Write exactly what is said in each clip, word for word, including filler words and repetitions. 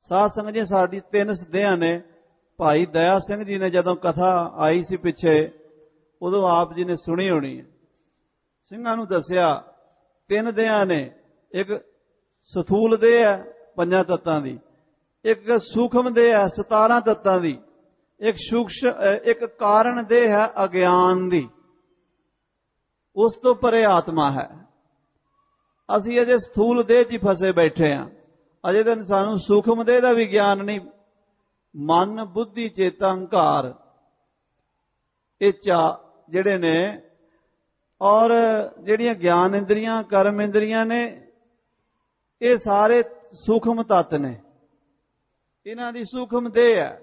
ਸਾਧ ਸੰਗਤ ਜੀ ਸਾਡੀ ਤਿੰਨ ਸਦਿਆਂ ਨੇ। ਭਾਈ ਦਇਆ ਸਿੰਘ ਜੀ ਨੇ ਜਦੋਂ ਕਥਾ ਆਈ ਸੀ ਪਿੱਛੇ, ਉਦੋਂ ਆਪ ਜੀ ਨੇ ਸੁਣੀ ਹੋਣੀ ਹੈ। ਸਿੰਘਾਂ ਨੂੰ ਦੱਸਿਆ ਤਿੰਨ ਦੇਹਾਂ ਨੇ, ਇੱਕ ਸਥੂਲ ਦੇਹ ਹੈ ਪੰਜਾਂ ਤੱਤਾਂ ਦੀ, ਇੱਕ ਸੂਖਮ ਦੇਹ ਹੈ ਸਤਾਰਾਂ ਤੱਤਾਂ ਦੀ, ਇੱਕ ਸੂਖਸ਼ ਇੱਕ ਕਾਰਨ ਦੇਹ ਹੈ ਅਗਿਆਨ ਦੀ। ਉਸ ਤੋਂ ਪਰੇ ਆਤਮਾ ਹੈ। ਅਸੀਂ ਅਜੇ ਸਥੂਲ ਦੇਹ 'ਚ ਹੀ ਫਸੇ ਬੈਠੇ ਹਾਂ। ਅਜੇ ਤਾਂ ਸਾਨੂੰ ਸੂਖਮ ਦੇਹ ਦਾ ਵੀ ਗਿਆਨ ਨਹੀਂ। ਮਨ, ਬੁੱਧੀ, ਚੇਤਾ, ਅਹੰਕਾਰ, ਇਹ ਚਾ ਜਿਹੜੇ ਨੇ, ਔਰ ਜਿਹੜੀਆਂ ਗਿਆਨ ਇੰਦਰੀਆਂ, ਕਰਮ ਇੰਦਰੀਆਂ ਨੇ, ਇਹ ਸਾਰੇ ਸੂਖਮ ਤੱਤ ਨੇ। ਇਹਨਾਂ ਦੀ ਸੂਖਮ ਦੇਹ ਹੈ।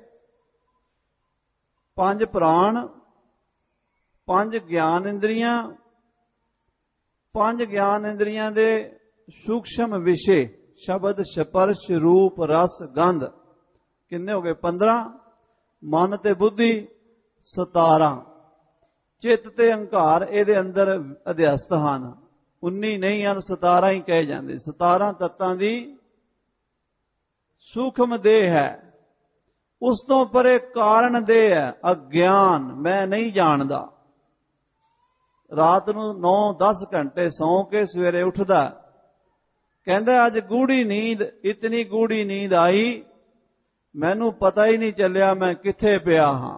ਪੰਜ ਪ੍ਰਾਣ, ਪੰਜ ਗਿਆਨ ਇੰਦਰੀਆਂ, ਪੰਜ ਗਿਆਨ ਇੰਦਰੀਆਂ ਦੇ ਸੂਖਸ਼ਮ ਵਿਸ਼ੇ ਸ਼ਬਦ, ਸਪਰਸ਼, ਰੂਪ, ਰਸ, ਗੰਧ, ਕਿੰਨੇ ਹੋ ਗਏ? ਪੰਦਰਾਂ। ਮਨ ਤੇ ਬੁੱਧੀ ਸਤਾਰਾਂ। ਚਿੱਤ ਤੇ ਅਹੰਕਾਰ ਇਹਦੇ ਅੰਦਰ ਅਧਿਆਸਤ ਹਨ। ਉੱਨੀ ਨਹੀਂ ਹਨ, ਸਤਾਰਾਂ ਹੀ ਕਹੇ ਜਾਂਦੇ। ਸਤਾਰਾਂ ਤੱਤਾਂ ਦੀ ਸੂਖਮ ਦੇਹ ਹੈ। ਉਸ ਤੋਂ ਪਰੇ ਕਾਰਨ ਦੇਹ ਹੈ ਅਗਿਆਨ। ਮੈਂ ਨਹੀਂ ਜਾਣਦਾ। ਰਾਤ ਨੂੰ ਨੌ ਦਸ ਘੰਟੇ ਸੌਂ ਕੇ ਸਵੇਰੇ ਉੱਠਦਾ, ਕਹਿੰਦਾ ਅੱਜ ਗੂੜੀ ਨੀਂਦ, ਇਤਨੀ ਗੂੜੀ ਨੀਂਦ ਆਈ, ਮੈਨੂੰ ਪਤਾ ਹੀ ਨਹੀਂ ਚੱਲਿਆ ਮੈਂ ਕਿੱਥੇ ਪਿਆ ਹਾਂ।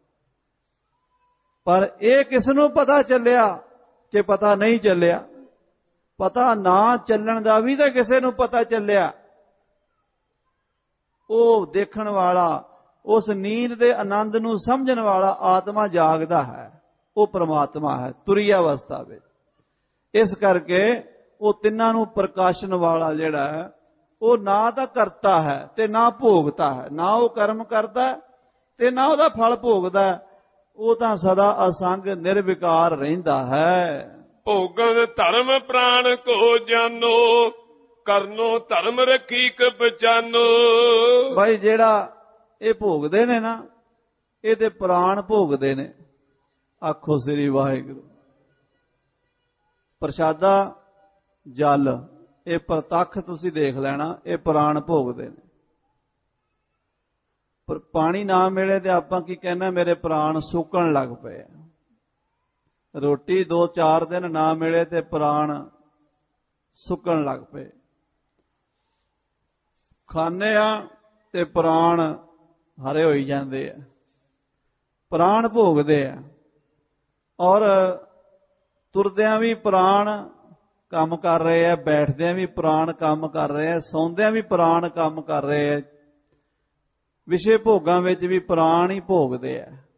ਪਰ ਇਹ ਕਿਸ ਨੂੰ ਪਤਾ ਚੱਲਿਆ ਕਿ ਪਤਾ ਨਹੀਂ ਚੱਲਿਆ? ਪਤਾ ਨਾ ਚੱਲਣ ਦਾ ਵੀ ਤਾਂ ਕਿਸੇ ਨੂੰ ਪਤਾ ਚੱਲਿਆ। ਉਹ ਦੇਖਣ ਵਾਲਾ, ਉਸ ਨੀਂਦ ਦੇ ਆਨੰਦ ਨੂੰ ਸਮਝਣ ਵਾਲਾ ਆਤਮਾ ਜਾਗਦਾ ਹੈ। ਉਹ ਪ੍ਰਮਾਤਮਾ ਹੈ ਤੁਰੀ ਅਵਸਥਾ ਵਿੱਚ। ਇਸ ਕਰਕੇ ਉਹ ਤਿੰਨਾਂ ਨੂੰ ਪ੍ਰਕਾਸ਼ਣ ਵਾਲਾ ਜਿਹੜਾ ਹੈ, ਉਹ ਨਾ ਤਾਂ ਕਰਤਾ ਹੈ ਤੇ ਨਾ ਭੋਗਤਾ ਹੈ। ਨਾ ਉਹ ਕਰਮ ਕਰਦਾ ਤੇ ਨਾ ਉਹਦਾ ਫਲ ਭੋਗਦਾ। ਉਹ ਤਾਂ ਸਦਾ ਅਸੰਗ ਨਿਰਵਿਕਾਰ ਰਹਿੰਦਾ ਹੈ। ਭੋਗਨ ਧਰਮ ਪ੍ਰਾਣ ਕੋ ਜਾਨੋ, ਕਰਨੋ ਧਰਮ ਰਖੀਕ ਬਚਾਨੋ। ਭਾਈ ਜਿਹੜਾ ਇਹ ਭੋਗਦੇ ਨੇ ਨਾ, ਇਹ ਤੇ ਪ੍ਰਾਣ ਭੋਗਦੇ ਨੇ। ਆਖੋ ਸ੍ਰੀ ਵਾਹਿਗੁਰੂ। ਪ੍ਰਸ਼ਾਦਾ, ਜਲ, ਇਹ ਪ੍ਰਤੱਖ ਤੁਸੀਂ ਦੇਖ ਲੈਣਾ, ਇਹ ਪ੍ਰਾਣ ਭੋਗਦੇ ਨੇ। ਪਰ ਪਾਣੀ ਨਾ ਮਿਲੇ ਤੇ ਆਪਾਂ ਕੀ ਕਹਿਣਾ? ਮੇਰੇ ਪ੍ਰਾਣ ਸੁੱਕਣ ਲੱਗ ਪਏ। ਰੋਟੀ ਦੋ ਚਾਰ ਦਿਨ ਨਾ ਮਿਲੇ ਤੇ ਪ੍ਰਾਣ ਸੁੱਕਣ ਲੱਗ ਪਏ। ਖਾਂਦੇ ਆ ਤੇ ਪ੍ਰਾਣ ਹਰੇ ਹੋਈ ਜਾਂਦੇ ਆ। ਪ੍ਰਾਣ ਭੋਗਦੇ ਆ। ਔਰ ਤੁਰਦਿਆਂ ਵੀ ਪ੍ਰਾਣ ਕੰਮ ਕਰ ਰਹੇ ਆ, ਬੈਠਦਿਆਂ ਵੀ ਪ੍ਰਾਣ ਕੰਮ ਕਰ ਰਹੇ ਆ, ਸੌਂਦਿਆਂ ਵੀ ਪ੍ਰਾਣ ਕੰਮ ਕਰ ਰਹੇ ਆ। ਵਿਸ਼ੇ ਭੋਗਾਂ ਵਿੱਚ ਵੀ ਪ੍ਰਾਣ ਹੀ ਭੋਗਦੇ ਆ।